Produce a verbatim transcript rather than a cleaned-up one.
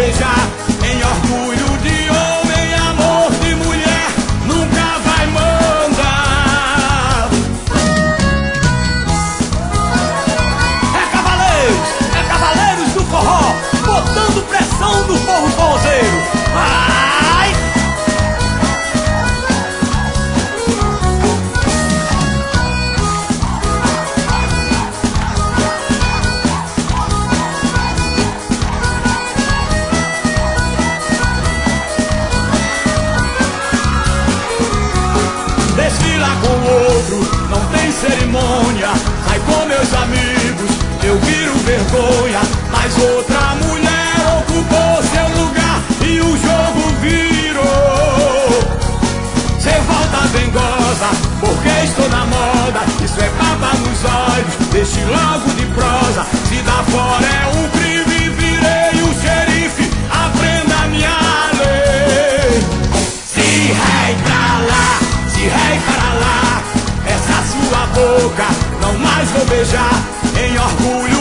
beijar. Em orgulho de homem, amor de mulher, nunca vai mandar. É Cavaleiros, é Cavaleiros do Forró, botando pressão no povo forrozeiro. Ai! Desfila com o outro, não tem cerimônia. Sai com meus amigos, eu viro vergonha. Mas outra mulher ocupou seu lugar e o jogo virou. Cê volta dengosa, porque estou na moda. Isso é baba nos olhos, deixe logo de prosa. Se dá fora é um crime, virei o xerife, aprenda a minha lei. Se rei pra lá, se rei para lá, essa sua boca não mais vou beijar. Em orgulho